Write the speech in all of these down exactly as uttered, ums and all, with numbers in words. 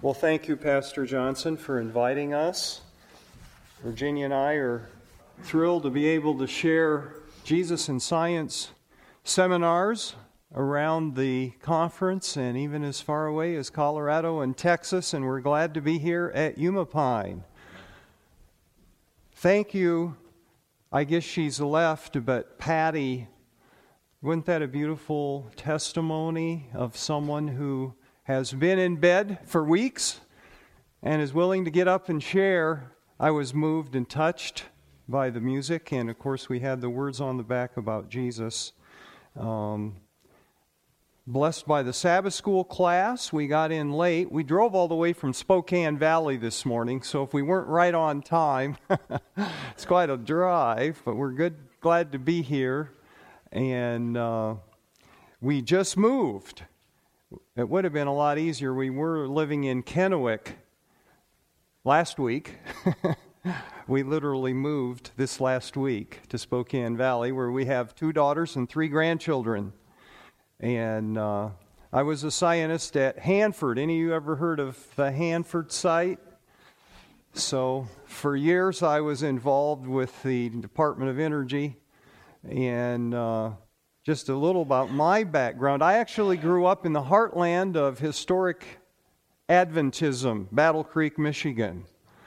Well, thank you, Pastor Johnson, for inviting us. Virginia and I are thrilled to be able to share Jesus in Science seminars around the conference and even as far away as Colorado and Texas, and we're glad to be here at Umapine. Thank you. I guess she's left, but Patty, wasn't that a beautiful testimony of someone who has been in bed for weeks and is willing to get up and share? I was moved and touched by the music, and of course we had the words on the back about Jesus. Um, blessed by the Sabbath school class. We got in late. We drove all the way from Spokane Valley this morning, so if we weren't right on time, it's quite a drive, but we're good, glad to be here. And uh, we just moved. It would have been a lot easier. We were living in Kennewick last week. We literally moved this last week to Spokane Valley, where we have two daughters and three grandchildren. And uh, I was a scientist at Hanford. Any of you ever heard of the Hanford site? So for years I was involved with the Department of Energy. And uh, just a little about my background. I actually grew up in the heartland of historic Adventism, Battle Creek, Michigan.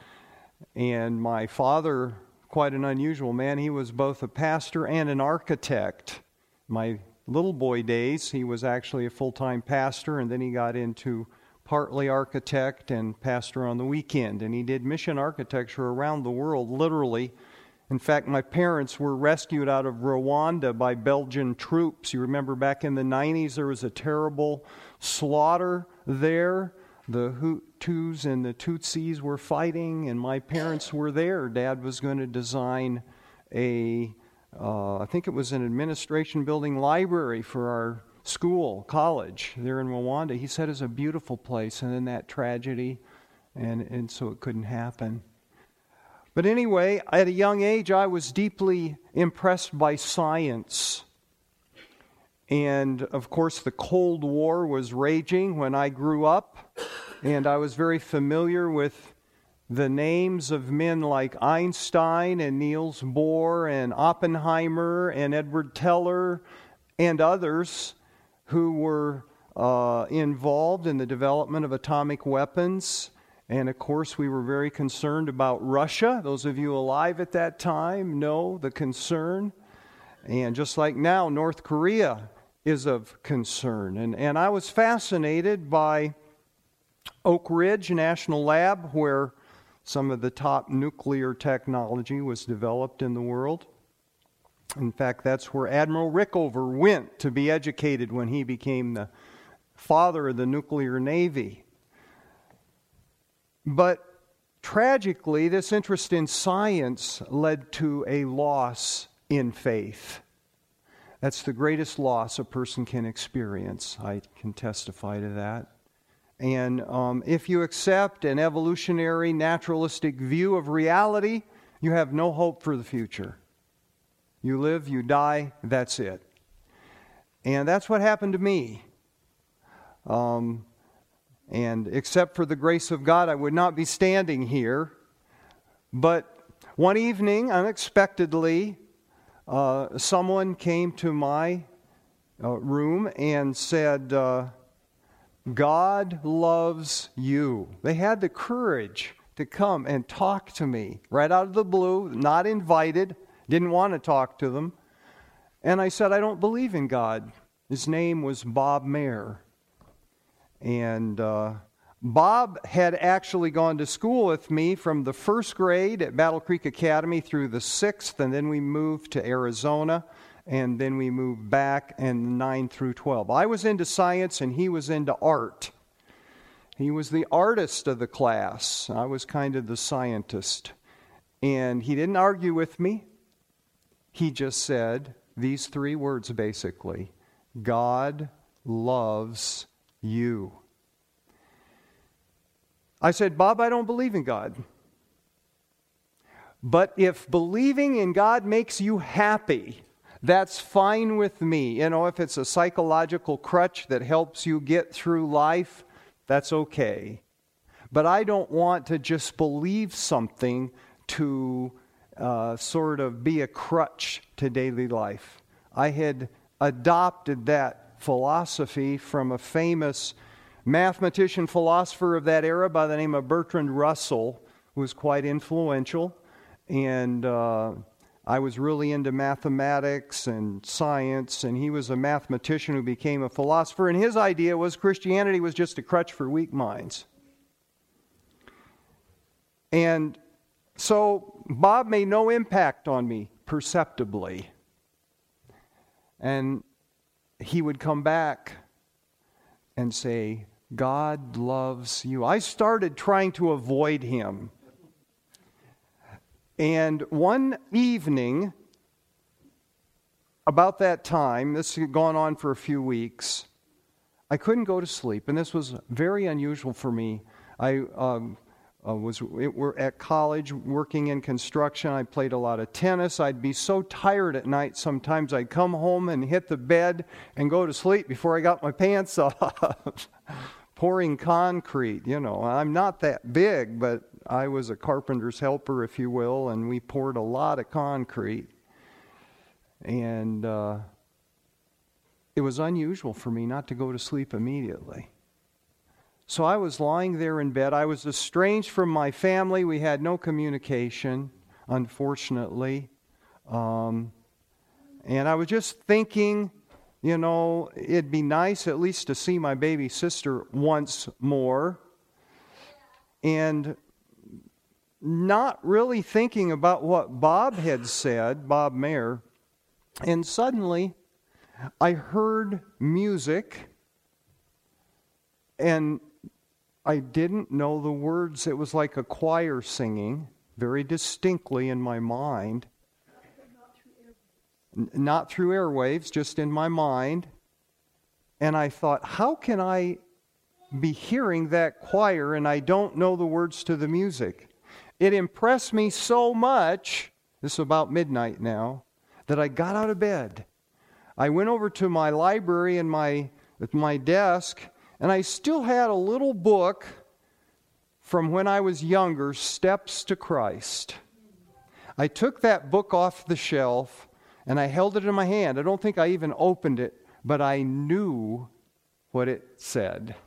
And my father, quite an unusual man, he was both a pastor and an architect. My little boy days, he was actually a full-time pastor, and then he got into partly architect and pastor on the weekend. And he did mission architecture around the world, literally. In fact, my parents were rescued out of Rwanda by Belgian troops. You remember back in the nineties, there was a terrible slaughter there. The Hutus and the Tutsis were fighting, and my parents were there. Dad was going to design a, uh, I think it was an administration building library for our school, college there in Rwanda. He said it was a beautiful place, and then that tragedy, and, and so it couldn't happen. But anyway, at a young age, I was deeply impressed by science. And, of course, the Cold War was raging when I grew up, and I was very familiar with the names of men like Einstein and Niels Bohr and Oppenheimer and Edward Teller and others who were uh, involved in the development of atomic weapons. And, of course, we were very concerned about Russia. Those of you alive at that time know the concern. And just like now, North Korea is of concern. And, and I was fascinated by Oak Ridge National Lab, where some of the top nuclear technology was developed in the world. In fact, that's where Admiral Rickover went to be educated when he became the father of the nuclear navy. But tragically, this interest in science led to a loss in faith. That's the greatest loss a person can experience. I can testify to that. And um, if you accept an evolutionary, naturalistic view of reality, you have no hope for the future. You live, you die, that's it. And that's what happened to me. Um... And except for the grace of God, I would not be standing here. But one evening, unexpectedly, uh, someone came to my uh, room and said, uh, God loves you. They had the courage to come and talk to me right out of the blue, not invited, didn't want to talk to them. And I said, I don't believe in God. His name was Bob Mayer. And uh, Bob had actually gone to school with me from the first grade at Battle Creek Academy through the sixth, and then we moved to Arizona, and then we moved back in nine through twelve. I was into science, and he was into art. He was the artist of the class. I was kind of the scientist. And he didn't argue with me. He just said these three words, basically: God loves you. I said, Bob, I don't believe in God. But if believing in God makes you happy, that's fine with me. You know, if it's a psychological crutch that helps you get through life, that's okay. but I don't want to just believe something to uh, sort of be a crutch to daily life. I had adopted that philosophy from a famous mathematician philosopher of that era by the name of Bertrand Russell, who was quite influential. And uh, I was really into mathematics and science, and he was a mathematician who became a philosopher. And his idea was Christianity was just a crutch for weak minds. And so Bob made no impact on me perceptibly. And he would come back and say, God loves you. I started trying to avoid him. And one evening, about that time, this had gone on for a few weeks, I couldn't go to sleep. And this was very unusual for me. I um, uh, was we're at college working in construction. I played a lot of tennis. I'd be so tired at night sometimes I'd come home and hit the bed and go to sleep before I got my pants off. Pouring concrete, you know. I'm not that big, but I was a carpenter's helper, if you will, and we poured a lot of concrete. And uh, it was unusual for me not to go to sleep immediately. So I was lying there in bed. I was estranged from my family. We had no communication, unfortunately. Um, and I was just thinking, you know, it'd be nice at least to see my baby sister once more. And not really thinking about what Bob had said, Bob Mayer. And suddenly, I heard music, and I didn't know the words. It was like a choir singing very distinctly in my mind. Not through airwaves, just in my mind. And I thought, how can I be hearing that choir and I don't know the words to the music? It impressed me so much, this is about midnight now, that I got out of bed. I went over to my library and my, at my desk, and I still had a little book from when I was younger, Steps to Christ. I took that book off the shelf, and I held it in my hand. I don't think I even opened it, but I knew what it said.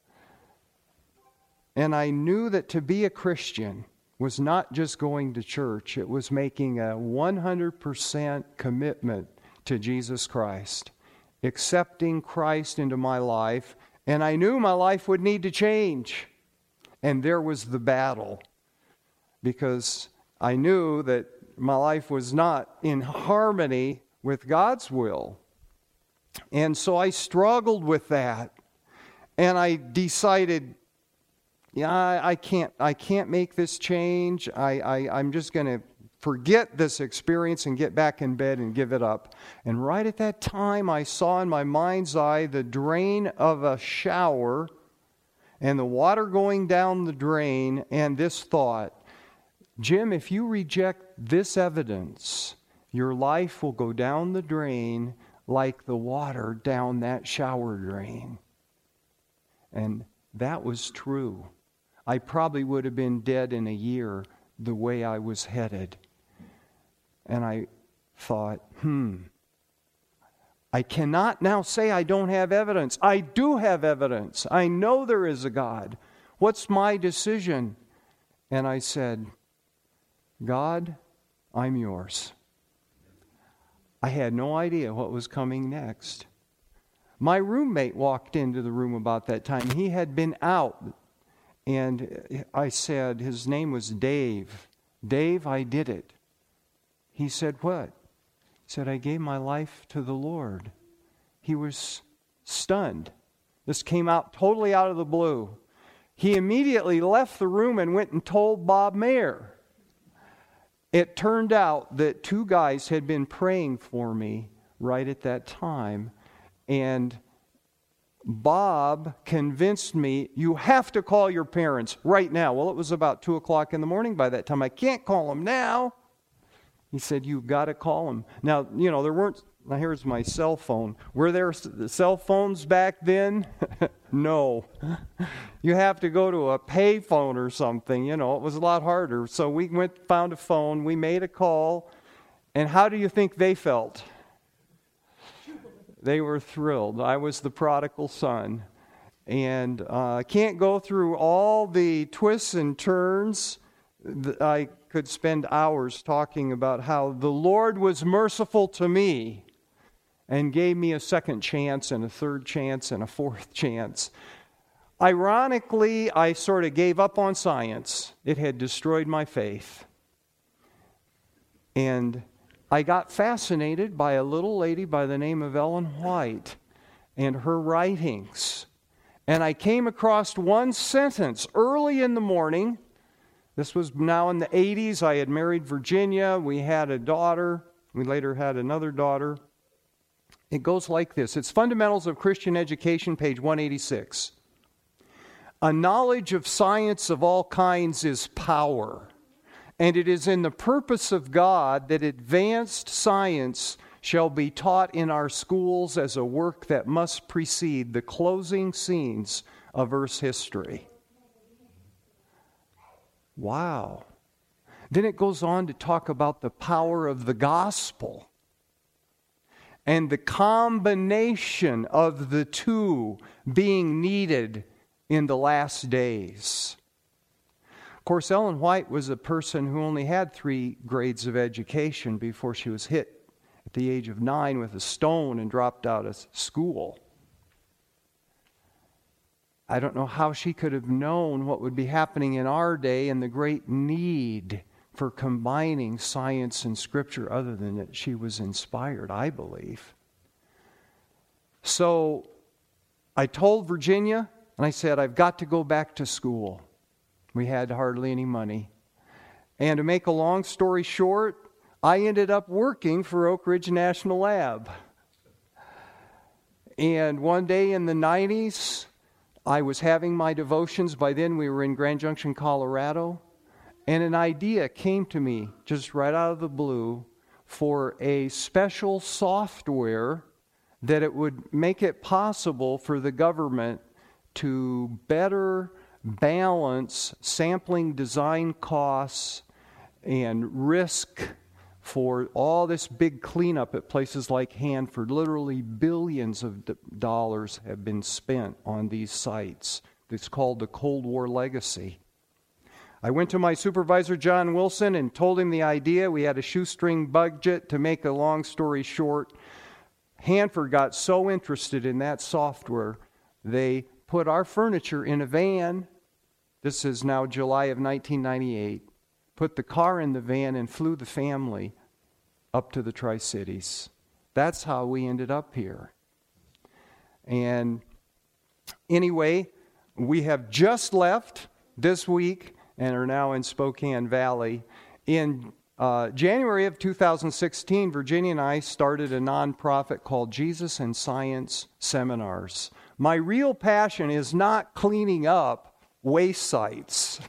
And I knew that to be a Christian was not just going to church. It was making a one hundred percent commitment to Jesus Christ, accepting Christ into my life. And I knew my life would need to change. And there was the battle, because I knew that my life was not in harmony with God's will. And so I struggled with that. And I decided, yeah, I, I can't I can't make this change. I, I, I'm just going to forget this experience and get back in bed and give it up. And right at that time, I saw in my mind's eye the drain of a shower and the water going down the drain, and this thought, Jim, if you reject this evidence, your life will go down the drain like the water down that shower drain. And that was true. I probably would have been dead in a year the way I was headed. And I thought, hmm, I cannot now say I don't have evidence. I do have evidence. I know there is a God. What's my decision? And I said, God, I'm yours. I had no idea what was coming next. My roommate walked into the room about that time. He had been out. And I said, his name was Dave. Dave, I did it. He said, what? He said, I gave my life to the Lord. He was stunned. This came out totally out of the blue. He immediately left the room and went and told Bob Mayer. It turned out that two guys had been praying for me right at that time. And Bob convinced me, you have to call your parents right now. Well, it was about two o'clock in the morning by that time. I can't call them now. He said, you've got to call them. Now, you know, there weren't Now here's my cell phone. Were there s- cell phones back then? No. You have to go to a pay phone or something. You know, it was a lot harder. So we went, found a phone, we made a call, and how do you think they felt? They were thrilled. I was the prodigal son. And I uh, can't go through all the twists and turns. I could spend hours talking about how the Lord was merciful to me and gave me a second chance and a third chance and a fourth chance. Ironically, I sort of gave up on science. It had destroyed my faith. And I got fascinated by a little lady by the name of Ellen White and her writings. And I came across one sentence early in the morning. This was now in the eighties. I had married Virginia. We had a daughter. We later had another daughter. It goes like this. It's Fundamentals of Christian Education, page one eighty-six. A knowledge of science of all kinds is power, and it is in the purpose of God that advanced science shall be taught in our schools as a work that must precede the closing scenes of Earth's history. Wow. Then it goes on to talk about the power of the gospel and the combination of the two being needed in the last days. Of course, Ellen White was a person who only had three grades of education before she was hit at the age of nine with a stone and dropped out of school. I don't know how she could have known what would be happening in our day and the great need for combining science and Scripture, other than that she was inspired, I believe. So I told Virginia, and I said, I've got to go back to school. We had hardly any money. And to make a long story short, I ended up working for Oak Ridge National Lab. And one day in the nineties, I was having my devotions. By then we were in Grand Junction, Colorado. And an idea came to me, just right out of the blue, for a special software that it would make it possible for the government to better balance sampling design costs and risk for all this big cleanup at places like Hanford. Literally billions of dollars have been spent on these sites. It's called the Cold War legacy. I went to my supervisor, John Wilson, and told him the idea. We had a shoestring budget. To make a long story short, Hanford got so interested in that software, they put our furniture in a van. This is now July of nineteen ninety-eight. Put the car in the van and flew the family up to the Tri-Cities. That's how we ended up here. And anyway, we have just left this week and are now in Spokane Valley. In uh, January of two thousand sixteen, Virginia and I started a nonprofit called Jesus and Science Seminars. My real passion is not cleaning up waste sites.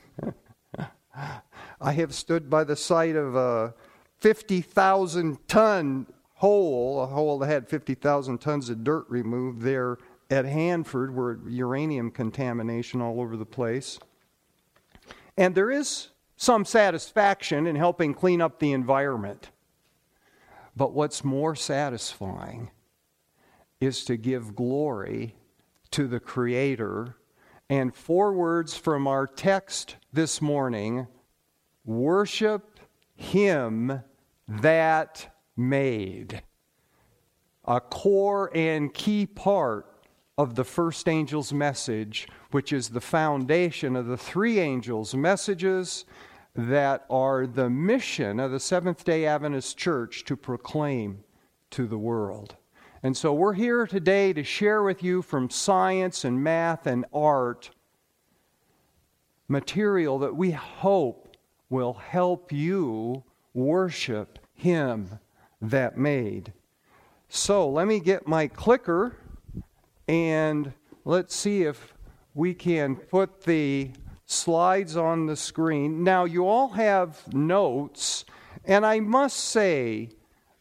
I have stood by the site of a fifty thousand ton hole, a hole that had fifty thousand tons of dirt removed there at Hanford, where uranium contamination all over the place. And there is some satisfaction in helping clean up the environment. But what's more satisfying is to give glory to the Creator. And four words from our text this morning: worship Him that made. A core and key part of the first angel's message, which is the foundation of the three angels' messages that are the mission of the Seventh-day Adventist Church to proclaim to the world. And so we're here today to share with you from science and math and art material that we hope will help you worship Him that made. So let me get my clicker and let's see if we can put the slides on the screen. Now, you all have notes, and I must say,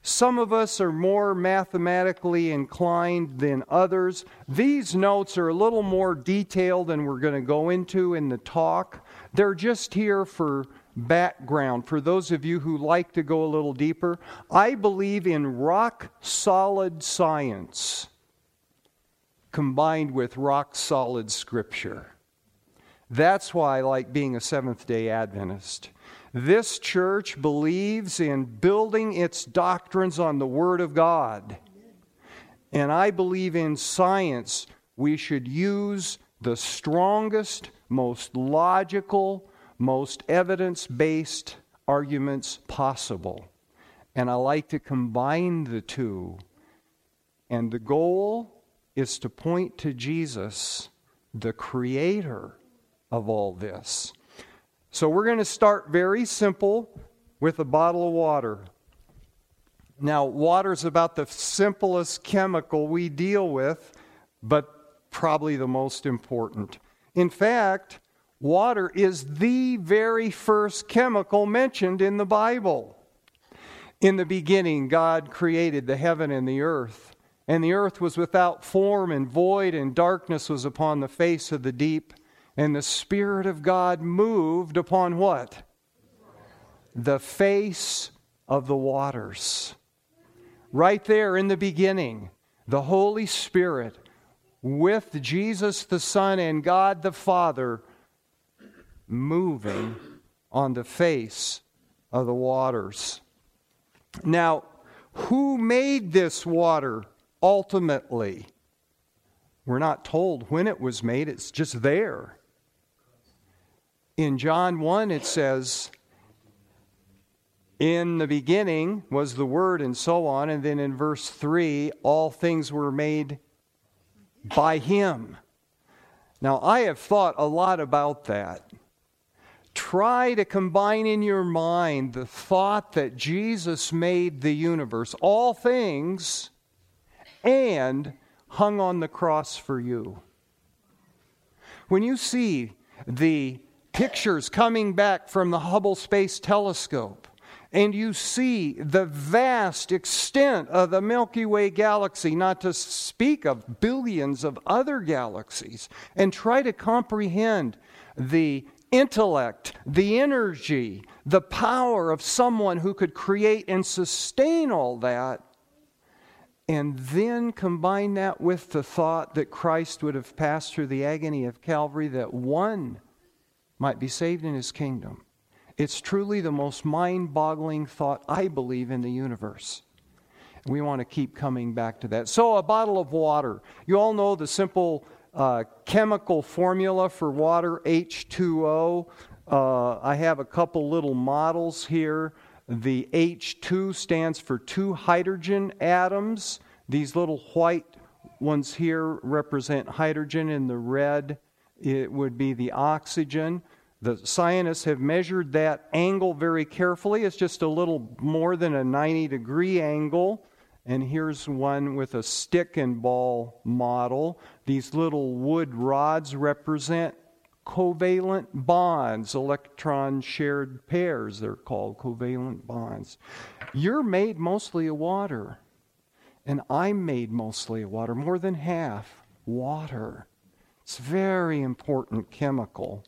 Some of us are more mathematically inclined than others. These notes are a little more detailed than we're going to go into in the talk. They're just here for background, for those of you who like to go a little deeper. I believe in rock-solid science combined with rock-solid Scripture. That's why I like being a Seventh-day Adventist. This church believes in building its doctrines on the Word of God. And I believe in science. We should use the strongest, most logical, most evidence-based arguments possible. And I like to combine the two. And the goal is to point to Jesus, the creator of all this. So we're going to start very simple with a bottle of water. Now, water is about the simplest chemical we deal with, but probably the most important. In fact, water is the very first chemical mentioned in the Bible. In the beginning, God created the heaven and the earth, and the earth was without form and void, and darkness was upon the face of the deep. And the Spirit of God moved upon what? The face of the waters. Right there in the beginning, the Holy Spirit with Jesus the Son and God the Father moving on the face of the waters. Now, who made this water ultimately? We're not told when it was made, it's just there. In John one, it says, in the beginning was the Word, and so on. And then in verse three, all things were made by Him. Now, I have thought a lot about that. Try to combine in your mind the thought that Jesus made the universe, all things, and hung on the cross for you. When you see the pictures coming back from the Hubble Space Telescope, and you see the vast extent of the Milky Way galaxy, not to speak of billions of other galaxies, and try to comprehend the intellect, the energy, the power of someone who could create and sustain all that, and then combine that with the thought that Christ would have passed through the agony of Calvary, that one might be saved in His kingdom. It's truly the most mind-boggling thought, I believe, in the universe. We want to keep coming back to that. So a bottle of water. You all know the simple uh, chemical formula for water, H two O. Uh, I have a couple little models here. The H two stands for two hydrogen atoms. These little white ones here represent hydrogen, and the red, it would be the oxygen. The scientists have measured that angle very carefully. It's just a little more than a ninety degree angle. And here's one with a stick and ball model. These little wood rods represent covalent bonds, electron shared pairs, they're called covalent bonds. You're made mostly of water. And I'm made mostly of water, more than half water. It's a very important chemical.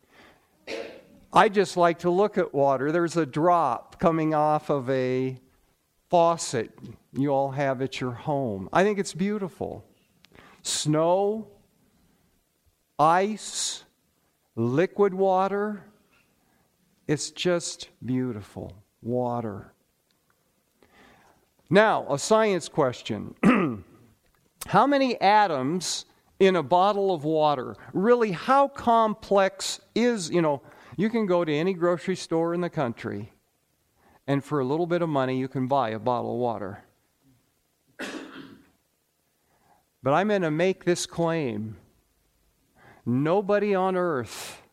I just like to look at water. There's a drop coming off of a faucet you all have at your home. I think it's beautiful. Snow, ice, liquid water. It's just beautiful. Water. Now, a science question. How many atoms in a bottle of water? Really, how complex is, you know, you can go to any grocery store in the country, and for a little bit of money, you can buy a bottle of water. But I'm going to make this claim. Nobody on earth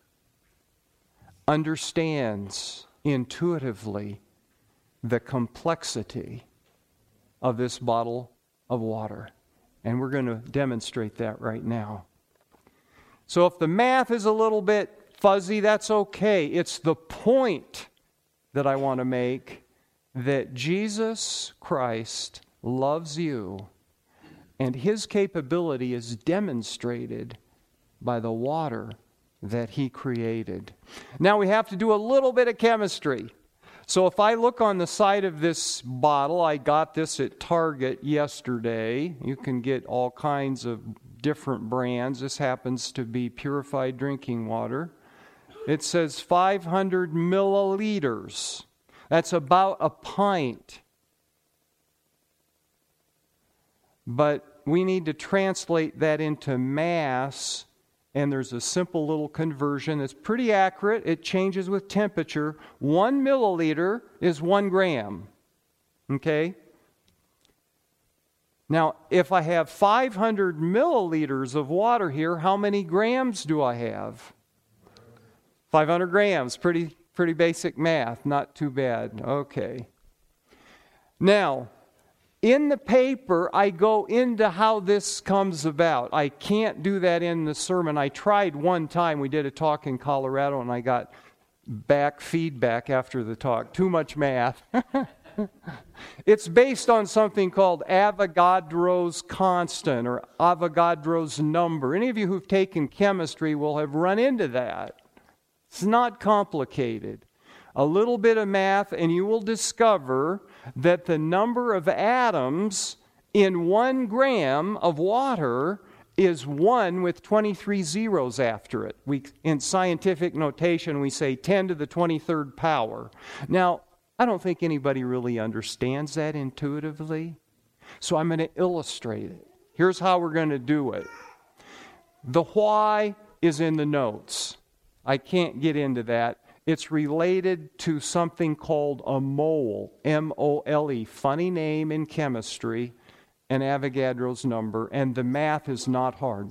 understands intuitively the complexity of this bottle of water. And we're going to demonstrate that right now. So if the math is a little bit fuzzy, that's okay. It's the point that I want to make that Jesus Christ loves you, and His capability is demonstrated by the water that He created. Now we have to do a little bit of chemistry. So if I look on the side of this bottle, I got this at Target yesterday. You can get all kinds of different brands. This happens to be purified drinking water. It says five hundred milliliters. That's about a pint. But we need to translate that into mass, and there's a simple little conversion that's pretty accurate. It changes with temperature. One milliliter is one gram. Okay? Now, if I have five hundred milliliters of water here, how many grams do I have? five hundred grams. Pretty, pretty basic math. Not too bad. Okay. Now, in the paper, I go into how this comes about. I can't do that in the sermon. I tried one time. We did a talk in Colorado, and I got back feedback after the talk. Too much math. It's based on something called Avogadro's constant or Avogadro's number. Any of you who've taken chemistry will have run into that. It's not complicated. A little bit of math, and you will discover that the number of atoms in one gram of water is one with twenty-three zeros after it. We, in scientific notation, we say ten to the twenty-third power. Now, I don't think anybody really understands that intuitively, so I'm going to illustrate it. Here's how we're going to do it. The why is in the notes. I can't get into that. It's related to something called a mole, M O L E, funny name in chemistry, and Avogadro's number, and the math is not hard.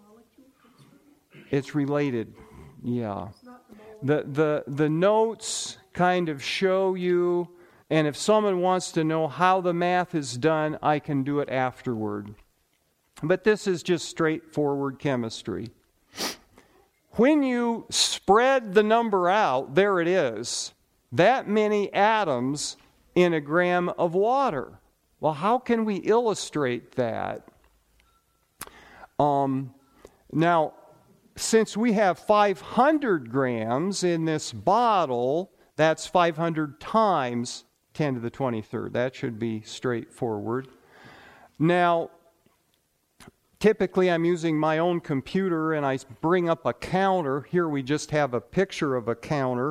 It's related, yeah. The, the, the notes kind of show you, and if someone wants to know how the math is done, I can do it afterward. But this is just straightforward chemistry. When you spread the number out, there it is, that many atoms in a gram of water. Well, how can we illustrate that? Um, now, since we have five hundred grams in this bottle, that's five hundred times ten to the twenty-third. That should be straightforward. Now, typically, I'm using my own computer, and I bring up a counter. Here we just have a picture of a counter.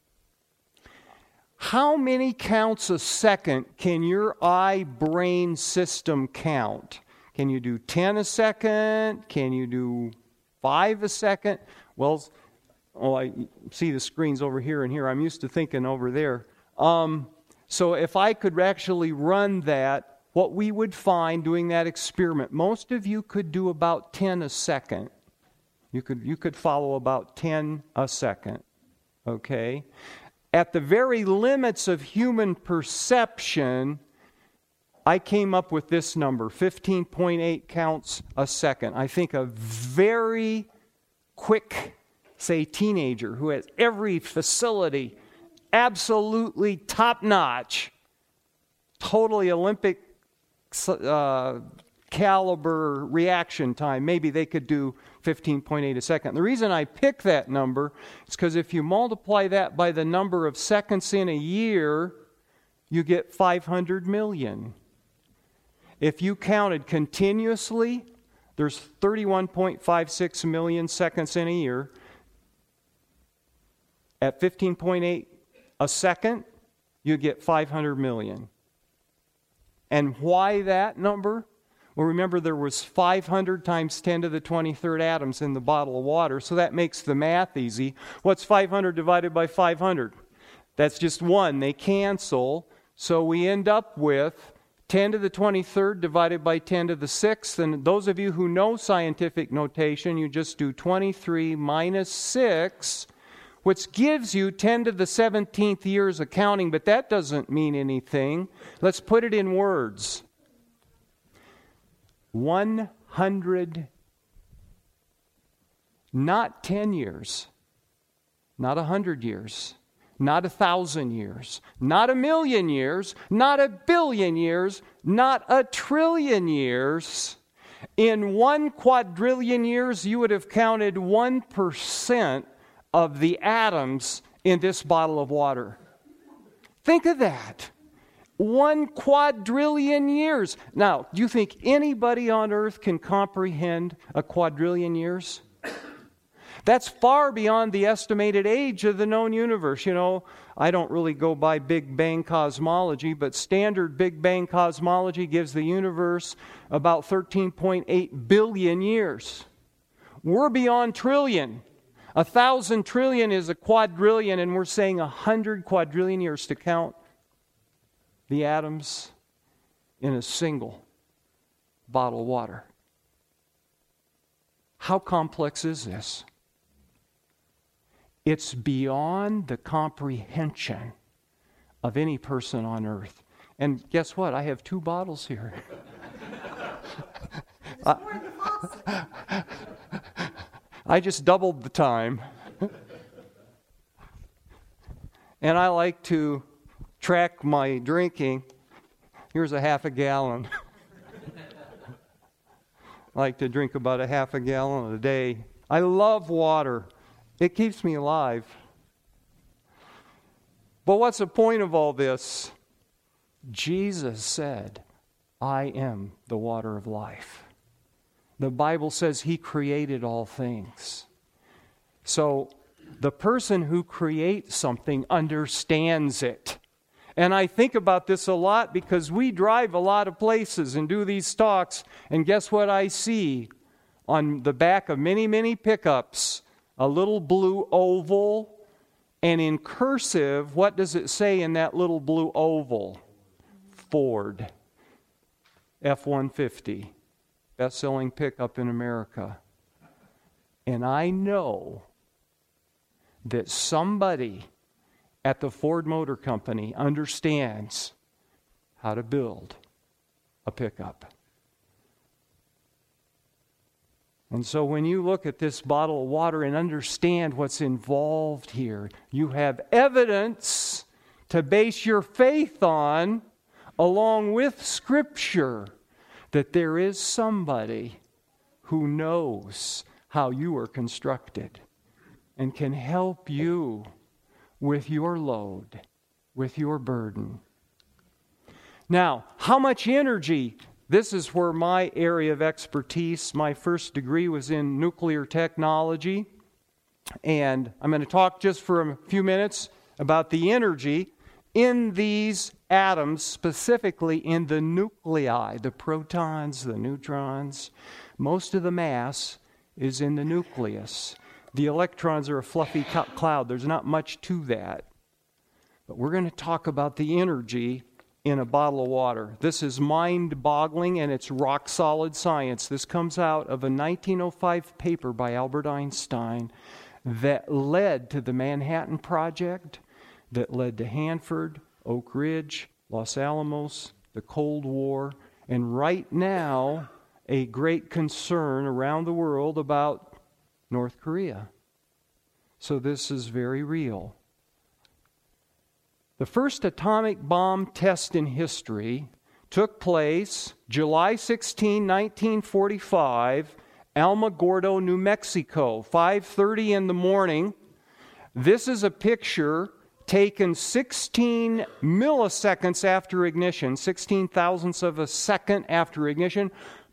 How many counts a second can your eye-brain system count? Can you do ten a second? Can you do five a second? Well, oh, I see the screens over here and here. I'm used to thinking over there. Um, so if I could actually run that, what we would find doing that experiment, most of you could do about ten a second. You could, you could follow about ten a second, okay? At the very limits of human perception, I came up with this number, fifteen point eight counts a second. I think a very quick, say, teenager who has every facility absolutely top-notch, totally Olympic Uh, caliber reaction time, maybe they could do fifteen point eight a second. The reason I pick that number is because if you multiply that by the number of seconds in a year, you get five hundred million. If you counted continuously, there's thirty-one point five six million seconds in a year. At fifteen point eight a second, you get five hundred million. And why that number? Well, remember there was five hundred times ten to the twenty-third atoms in the bottle of water, so that makes the math easy. What's five hundred divided by five hundred? That's just one. They cancel, so we end up with ten to the twenty-third divided by ten to the sixth, and those of you who know scientific notation, you just do twenty-three minus six, which gives you ten to the seventeenth years of counting, but that doesn't mean anything. Let's put it in words. one hundred, not ten years, not one hundred years, not a thousand years, not a million years, not a billion years, not a trillion years. In one quadrillion years, you would have counted one percent of the atoms in this bottle of water. Think of that. One quadrillion years. Now, do you think anybody on earth can comprehend a quadrillion years? That's far beyond the estimated age of the known universe. You know, I don't really go by Big Bang cosmology, but standard Big Bang cosmology gives the universe about thirteen point eight billion years. We're beyond trillion. A thousand trillion is a quadrillion, and we're saying a hundred quadrillion years to count the atoms in a single bottle of water. How complex is this? It's beyond the comprehension of any person on earth. And guess what? I have two bottles here. I, I just doubled the time. And I like to track my drinking. Here's a half a gallon. I like to drink about a half a gallon a day. I love water. It keeps me alive. But what's the point of all this? Jesus said, I am the water of life. The Bible says He created all things. So the person who creates something understands it. And I think about this a lot because we drive a lot of places and do these talks, and guess what I see on the back of many, many pickups? A little blue oval, and in cursive, what does it say in that little blue oval? Ford F one fifty, best-selling pickup in America. And I know that somebody at the Ford Motor Company understands how to build a pickup. And so when you look at this bottle of water and understand what's involved here, you have evidence to base your faith on, along with Scripture, that there is somebody who knows how you are constructed and can help you with your load, with your burden. Now, how much energy? This is where my area of expertise, my first degree was in nuclear technology. And I'm going to talk just for a few minutes about the energy in these atoms, specifically in the nuclei, the protons, the neutrons. Most of the mass is in the nucleus. The electrons are a fluffy cloud. There's not much to that. But we're going to talk about the energy in a bottle of water. This is mind-boggling, and it's rock-solid science. This comes out of a nineteen oh five paper by Albert Einstein that led to the Manhattan Project, that led to Hanford, Oak Ridge, Los Alamos, the Cold War, and right now, a great concern around the world about North Korea. So this is very real. The first atomic bomb test in history took place July sixteenth, nineteen forty-five, Alamogordo, New Mexico, five thirty in the morning. This is a picture taken sixteen milliseconds after ignition, sixteen thousandths of a second after ignition.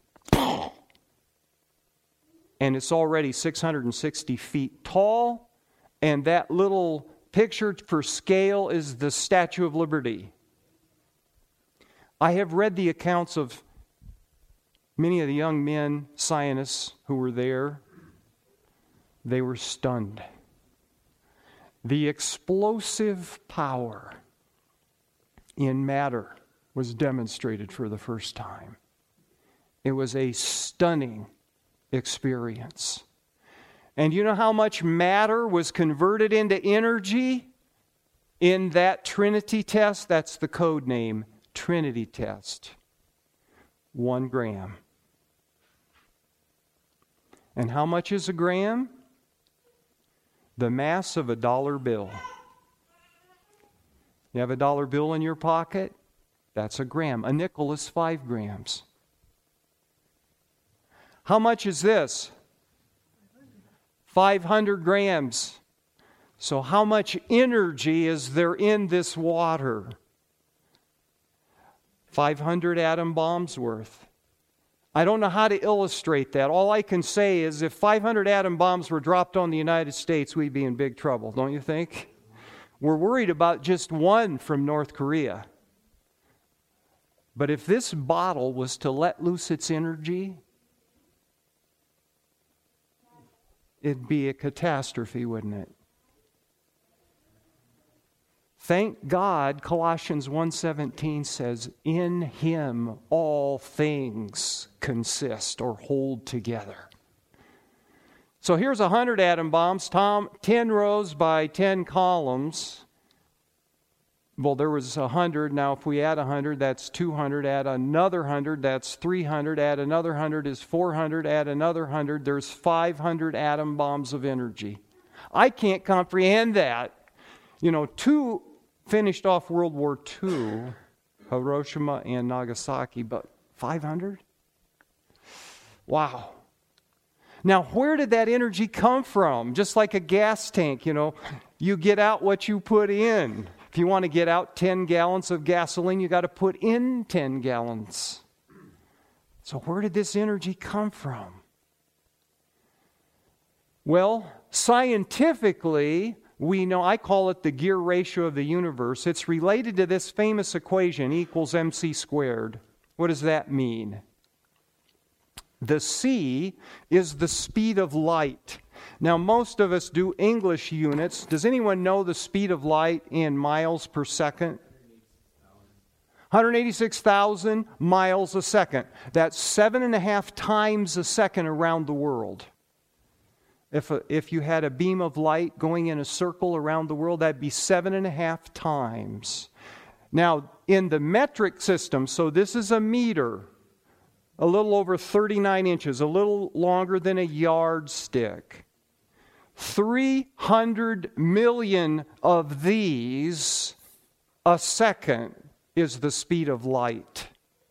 And it's already six hundred sixty feet tall, and that little picture for scale is the Statue of Liberty. I have read the accounts of many of the young men, scientists who were there. They were stunned. The explosive power in matter was demonstrated for the first time. It was a stunning experience. And you know how much matter was converted into energy in that Trinity test? That's the code name, Trinity test. One gram. And how much is a gram? The mass of a dollar bill. You have a dollar bill in your pocket? That's a gram. A nickel is five grams. How much is this? five hundred grams. So how much energy is there in this water? five hundred atom bombs worth. I don't know how to illustrate that. All I can say is if five hundred atom bombs were dropped on the United States, we'd be in big trouble, don't you think? We're worried about just one from North Korea. But if this bottle was to let loose its energy, it'd be a catastrophe, wouldn't it? Thank God, Colossians one seventeen says, in Him all things consist or hold together. So here's one hundred atom bombs, Tom, ten rows by ten columns. Well, there was one hundred. Now, if we add one hundred, that's two hundred. Add another one hundred, that's three hundred. Add another one hundred is four hundred. Add another one hundred, there's five hundred atom bombs of energy. I can't comprehend that. You know, two finished off World War Two, Hiroshima and Nagasaki, but five hundred? Wow. Now, where did that energy come from? Just like a gas tank, you know, you get out what you put in. If you want to get out ten gallons of gasoline, you got to put in ten gallons. So where did this energy come from? Well, scientifically, we know, I call it the gear ratio of the universe. It's related to this famous equation, E equals mc squared. What does that mean? The c is the speed of light. Now, most of us do English units. Does anyone know the speed of light in miles per second? one hundred eighty-six thousand miles a second. That's seven and a half times a second around the world. If, a, if you had a beam of light going in a circle around the world, that'd be seven and a half times. Now, in the metric system, so this is a meter, a little over thirty-nine inches, a little longer than a yardstick. three hundred million of these a second is the speed of light.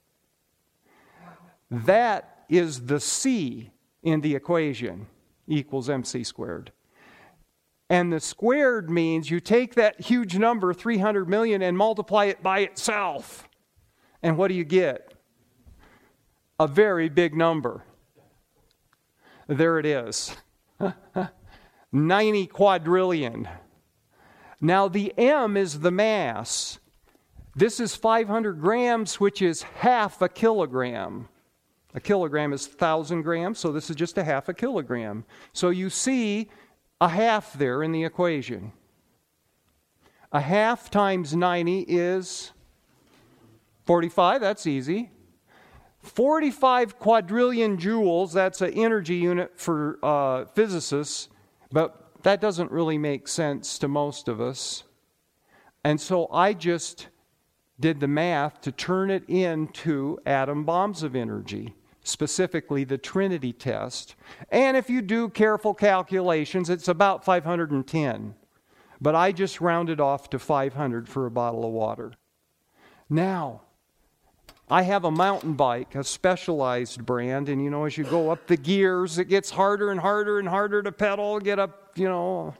That is the c in the equation. Equals mc squared. And the squared means you take that huge number, three hundred million, and multiply it by itself. And what do you get? A very big number. There it is. ninety quadrillion. Now the m is the mass. This is five hundred grams, which is half a kilogram. A kilogram is one thousand grams, so this is just a half a kilogram. So you see a half there in the equation. A half times ninety is forty-five, that's easy. forty-five quadrillion joules, that's an energy unit for uh, physicists, but that doesn't really make sense to most of us. And so I just did the math to turn it into atom bombs of energy. Specifically the Trinity test. And if you do careful calculations, it's about five hundred ten. But I just rounded off to five hundred for a bottle of water. Now, I have a mountain bike, a Specialized brand, and you know, as you go up the gears, it gets harder and harder and harder to pedal, get up, you know.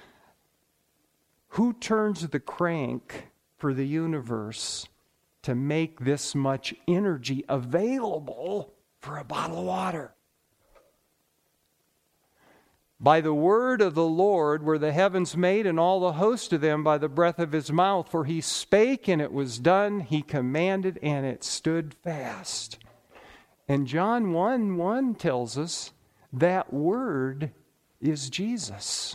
Who turns the crank for the universe to make this much energy available for a bottle of water? By the word of the Lord were the heavens made, and all the host of them by the breath of his mouth. For he spake, and it was done. He commanded, and it stood fast. And John one one tells us that word is Jesus.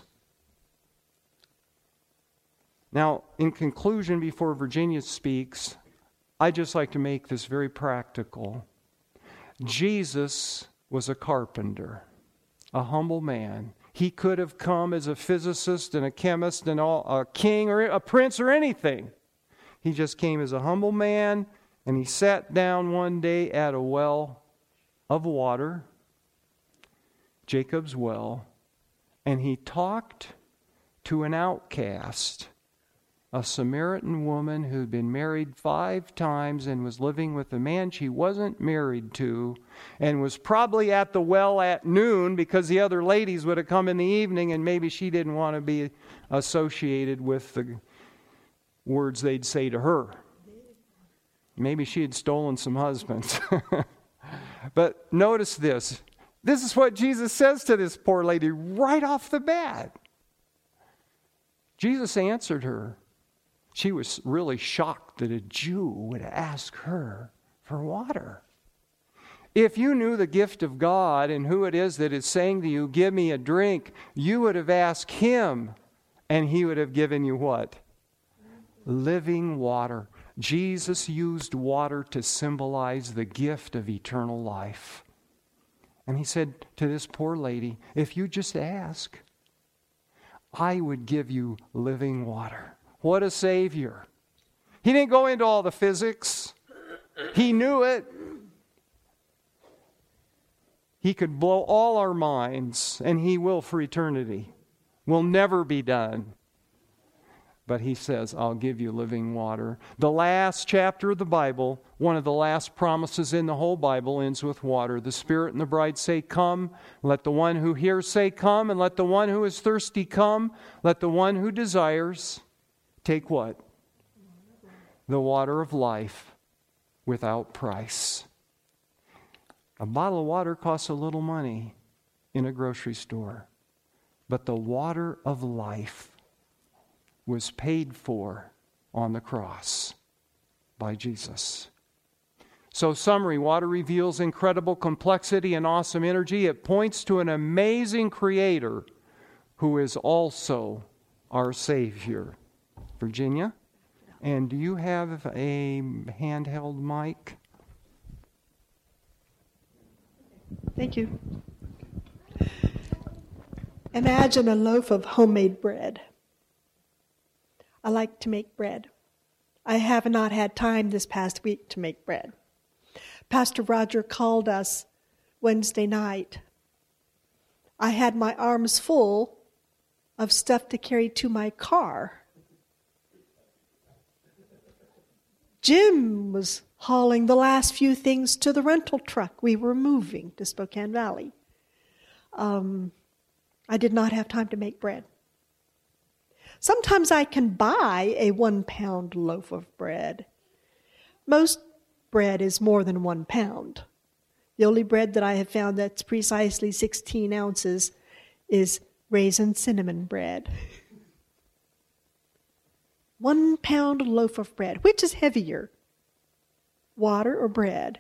Now, in conclusion, before Virginia speaks, I'd just like to make this very practical. Jesus was a carpenter, a humble man. He could have come as a physicist and a chemist and all, a king or a prince or anything. He just came as a humble man, and he sat down one day at a well of water, Jacob's well, and he talked to an outcast. a Samaritan woman who'd been married five times and was living with a man she wasn't married to, and was probably at the well at noon because the other ladies would have come in the evening, and maybe she didn't want to be associated with the words they'd say to her. Maybe she had stolen some husbands. But notice this. This is what Jesus says to this poor lady right off the bat. Jesus answered her. She was really shocked that a Jew would ask her for water. If you knew the gift of God and who it is that is saying to you, give me a drink, you would have asked him, and he would have given you what? Living water. Jesus used water to symbolize the gift of eternal life. And he said to this poor lady, if you just ask, I would give you living water. What a Savior. He didn't go into all the physics. He knew it. He could blow all our minds, and he will for eternity. Will never be done. But he says, I'll give you living water. The last chapter of the Bible, one of the last promises in the whole Bible, ends with water. The Spirit and the bride say, come. Let the one who hears say, come. And let the one who is thirsty come. Let the one who desires take what? The water of life without price. A bottle of water costs a little money in a grocery store. But the water of life was paid for on the cross by Jesus. So, summary, water reveals incredible complexity and awesome energy. It points to an amazing Creator who is also our Savior. Virginia, and do you have a handheld mic? Thank you. Imagine a loaf of homemade bread. I like to make bread. I have not had time this past week to make bread. Pastor Roger called us Wednesday night. I had my arms full of stuff to carry to my car. Jim was hauling the last few things to the rental truck. We were moving to Spokane Valley. Um, I did not have time to make bread. Sometimes I can buy a one-pound loaf of bread. Most bread is more than one pound. The only bread that I have found that's precisely sixteen ounces is raisin cinnamon bread. One pound loaf of bread. Which is heavier? Water or bread?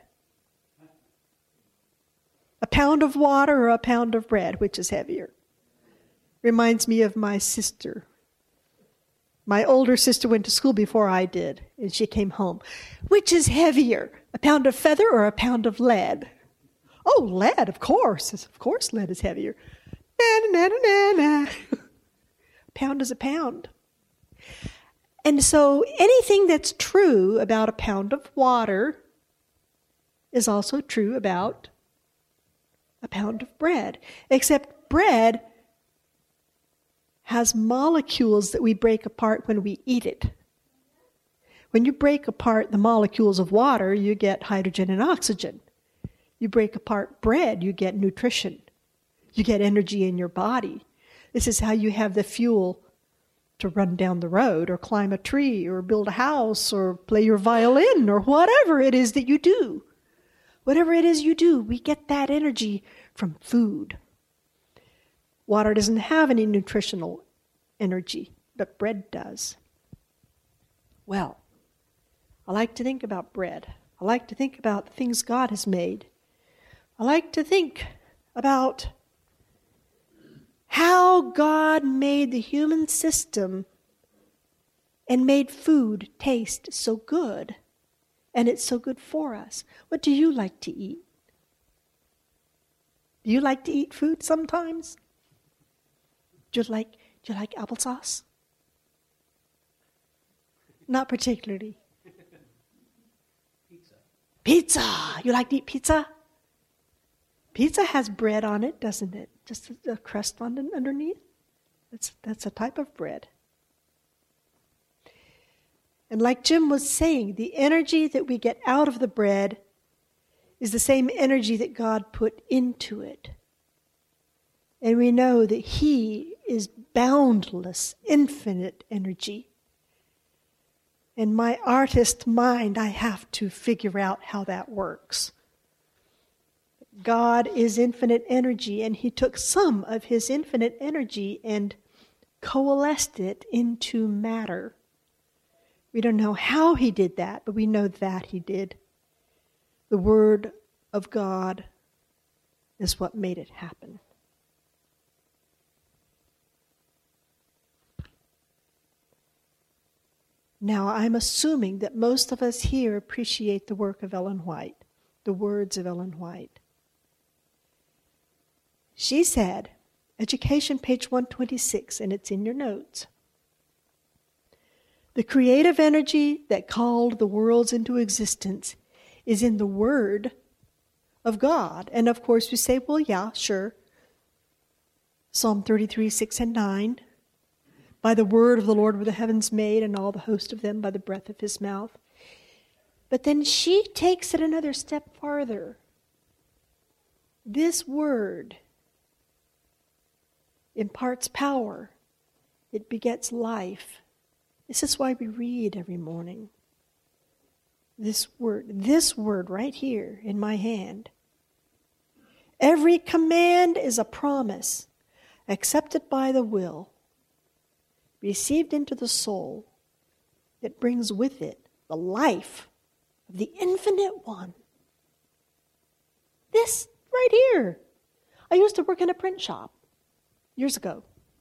A pound of water or a pound of bread? Which is heavier? Reminds me of my sister. My older sister went to school before I did, and she came home. Which is heavier? A pound of feather or a pound of lead? Oh, lead, of course. Of course lead is heavier. Na, na, na, na, na. A pound is a pound. And so anything that's true about a pound of water is also true about a pound of bread. Except bread has molecules that we break apart when we eat it. When you break apart the molecules of water, you get hydrogen and oxygen. You break apart bread, you get nutrition. You get energy in your body. This is how you have the fuel to run down the road or climb a tree or build a house or play your violin or whatever it is that you do. Whatever it is you do, we get that energy from food. Water doesn't have any nutritional energy, but bread does. Well, I like to think about bread. I like to think about the things God has made. I like to think about how God made the human system and made food taste so good, and it's so good for us. What do you like to eat? Do you like to eat food sometimes? Do you like, do you like applesauce? Not particularly. Pizza. Pizza! You like to eat pizza? Pizza has bread on it, doesn't it? Just a, a crust on it underneath. That's that's a type of bread. And like Jim was saying, the energy that we get out of the bread is the same energy that God put into it. And we know that He is boundless, infinite energy. In my artist mind, I have to figure out how that works. God is infinite energy, and He took some of His infinite energy and coalesced it into matter. We don't know how He did that, but we know that He did. The Word of God is what made it happen. Now, I'm assuming that most of us here appreciate the work of Ellen White, the words of Ellen White. She said, Education, page one twenty-six, and it's in your notes. The creative energy that called the worlds into existence is in the Word of God. And of course we say, well, yeah, sure. Psalm thirty-three, six and nine. By the word of the Lord were the heavens made, and all the host of them by the breath of His mouth. But then she takes it another step farther. This word imparts power. It begets life. This is why we read every morning. This word, this word right here in my hand. Every command is a promise, accepted by the will, received into the soul, that brings with it the life of the infinite one. This right here. I used to work in a print shop years ago.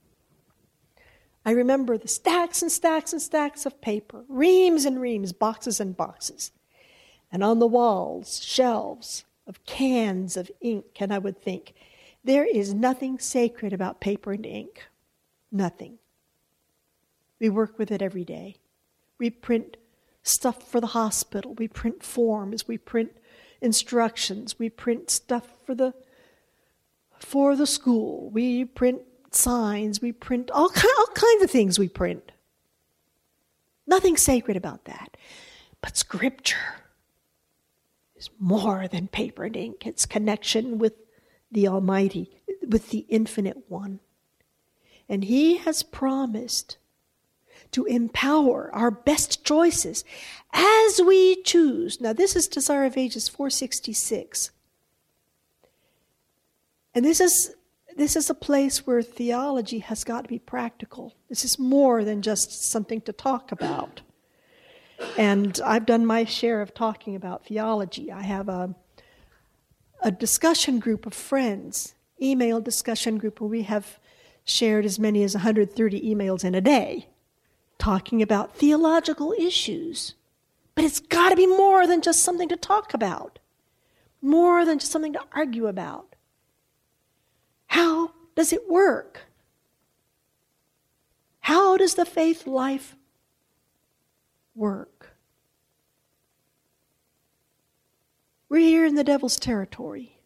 I remember the stacks and stacks and stacks of paper, reams and reams, boxes and boxes. And on the walls, shelves of cans of ink. And I would think, there is nothing sacred about paper and ink. Nothing. We work with it every day. We print stuff for the hospital. We print forms. We print instructions. We print stuff for the for the school. We print signs. We print all, all kinds of things we print. Nothing sacred about that. But Scripture is more than paper and ink. It's connection with the Almighty, with the Infinite One. And He has promised to empower our best choices as we choose. Now this is Desire of Ages four sixty-six. And this is this is a place where theology has got to be practical. This is more than just something to talk about. And I've done my share of talking about theology. I have a, a discussion group of friends, email discussion group, where we have shared as many as one hundred thirty emails in a day, talking about theological issues. But it's got to be more than just something to talk about, more than just something to argue about. How does it work? How does the faith life work? We're here in the devil's territory.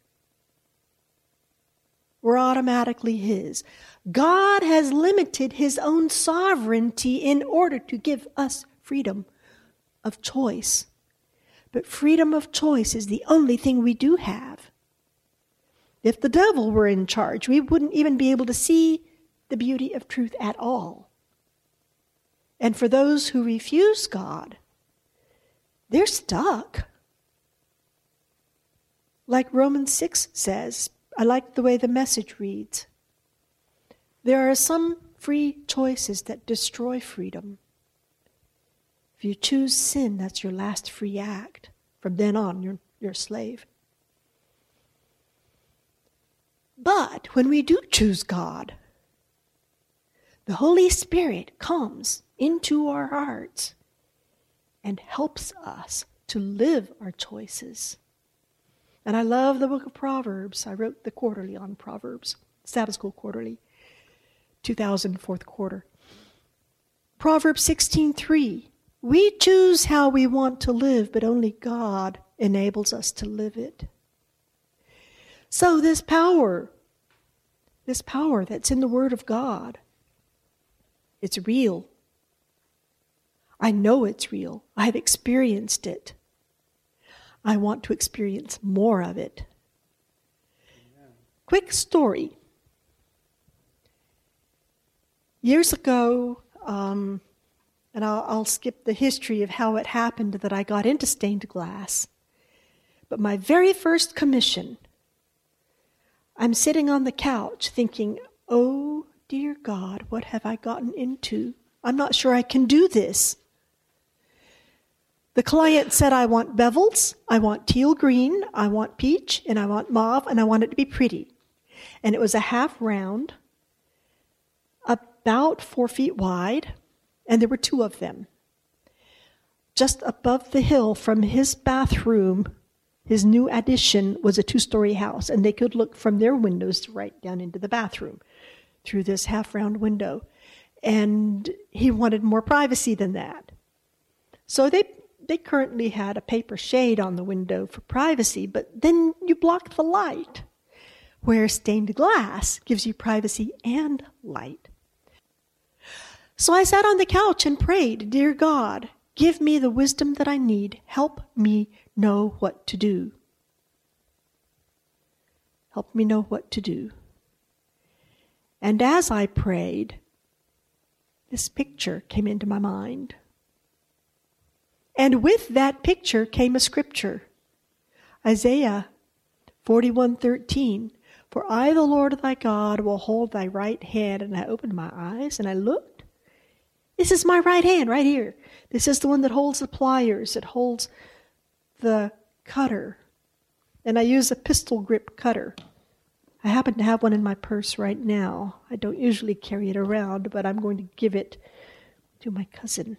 We're automatically his. God has limited His own sovereignty in order to give us freedom of choice. But freedom of choice is the only thing we do have. If the devil were in charge, we wouldn't even be able to see the beauty of truth at all. And for those who refuse God, they're stuck. Like Romans six says, I like the way the Message reads. There are some free choices that destroy freedom. If you choose sin, that's your last free act. From then on, you're, you're a slave. But when we do choose God, the Holy Spirit comes into our hearts and helps us to live our choices. And I love the book of Proverbs. I wrote the quarterly on Proverbs, Sabbath School Quarterly, two thousand, fourth quarter. Proverbs sixteen three. We choose how we want to live, but only God enables us to live it. So this power, this power that's in the Word of God, it's real. I know it's real. I've experienced it. I want to experience more of it. Amen. Quick story. Years ago, um, and I'll, I'll skip the history of how it happened that I got into stained glass. But my very first commission, I'm sitting on the couch thinking, oh, dear God, what have I gotten into? I'm not sure I can do this. The client said, I want bevels, I want teal green, I want peach, and I want mauve, and I want it to be pretty. And it was a half round, about four feet wide, and there were two of them. Just above the hill from his bathroom, his new addition was a two-story house, and they could look from their windows right down into the bathroom through this half-round window. And he wanted more privacy than that. So they they currently had a paper shade on the window for privacy, but then you blocked the light, where stained glass gives you privacy and light. So I sat on the couch and prayed, dear God, give me the wisdom that I need. Help me know what to do. Help me know what to do. And as I prayed, this picture came into my mind. And with that picture came a scripture. Isaiah forty-one thirteen. For I, the Lord thy God, will hold thy right hand. And I opened my eyes and I looked. This is my right hand right here. This is the one that holds the pliers. It holds the cutter. And I use a pistol grip cutter. I happen to have one in my purse right now. I don't usually carry it around, but I'm going to give it to my cousin.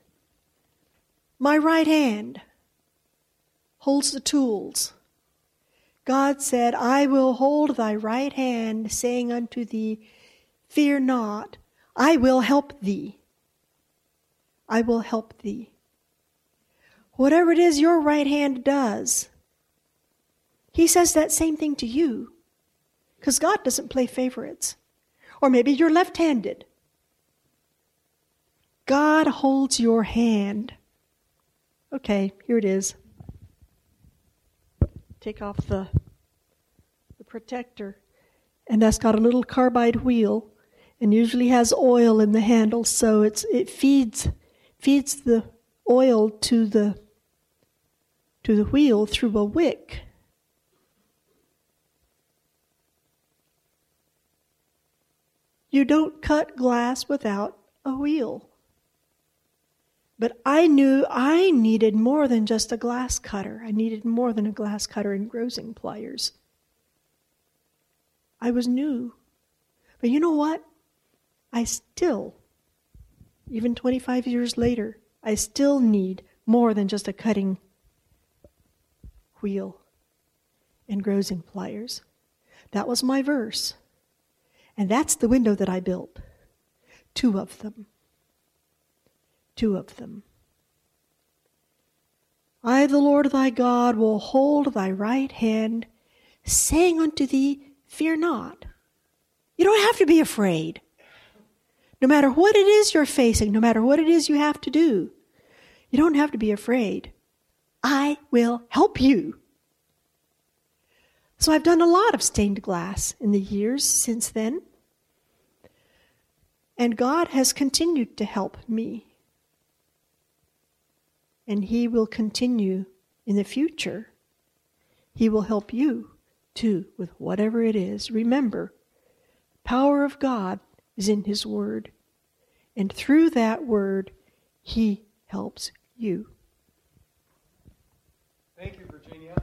My right hand holds the tools. God said, I will hold thy right hand, saying unto thee, fear not, I will help thee. I will help thee. Whatever it is your right hand does, he says that same thing to you. Because God doesn't play favorites. Or maybe you're left-handed. God holds your hand. Okay, here it is. Take off the, the protector. And that's got a little carbide wheel. And usually has oil in the handle, so it's it feeds feeds the oil to the to the wheel through a wick. You don't cut glass without a wheel. But I knew I needed more than just a glass cutter. I needed more than a glass cutter and grosing pliers. I was new. But you know what? I still, even twenty-five years later, I still need more than just a cutting wheel and grosing pliers. That was my verse. And that's the window that I built. Two of them. Two of them. I, the Lord thy God, will hold thy right hand, saying unto thee, fear not. You don't have to be afraid. No matter what it is you're facing, no matter what it is you have to do, you don't have to be afraid. I will help you. So I've done a lot of stained glass in the years since then. And God has continued to help me. And he will continue in the future. He will help you too with whatever it is. Remember, the power of God is in his word. And through that word, he helps you. Thank you, Virginia.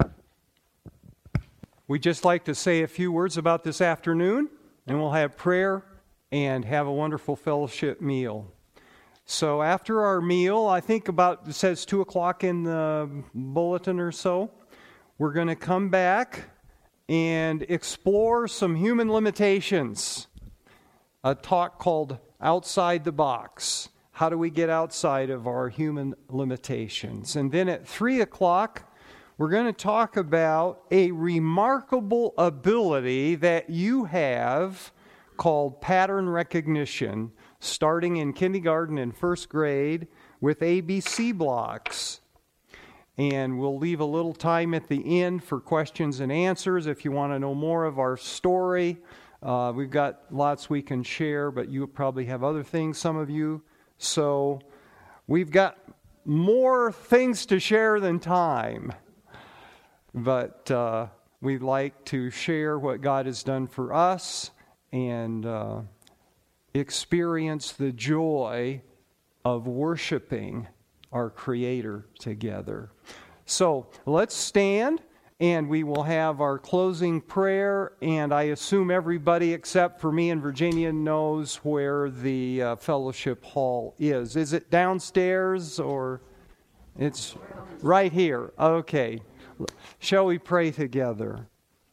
We'd just like to say a few words about this afternoon, and we'll have prayer and have a wonderful fellowship meal. So after our meal, I think about, it says two o'clock in the bulletin or so, we're going to come back and explore some human limitations. A talk called Outside the Box. How do we get outside of our human limitations? And then at three o'clock, we're going to talk about a remarkable ability that you have called pattern recognition. starting in kindergarten and first grade with A B C blocks. And we'll leave a little time at the end for questions and answers if you want to know more of our story. Uh, we've got lots we can share, but you probably have other things, some of you. So we've got more things to share than time. But uh, we'd like to share what God has done for us and uh, experience the joy of worshiping our Creator together. So let's stand, and we will have our closing prayer, and I assume everybody except for me and Virginia knows where the uh, fellowship hall is. Is it downstairs, or it's right here? Okay. Shall we pray together?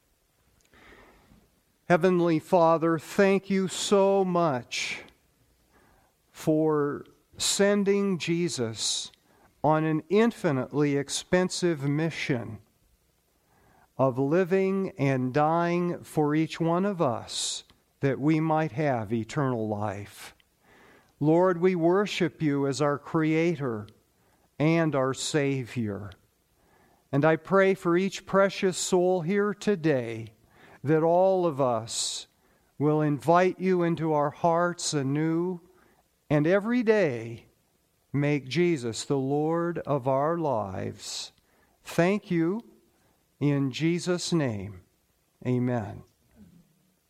Heavenly Father, thank you so much for sending Jesus on an infinitely expensive mission of living and dying for each one of us that we might have eternal life. Lord, we worship you as our Creator and our Savior. And I pray for each precious soul here today that all of us will invite you into our hearts anew, and every day make Jesus the Lord of our lives. Thank you. In Jesus' name, amen.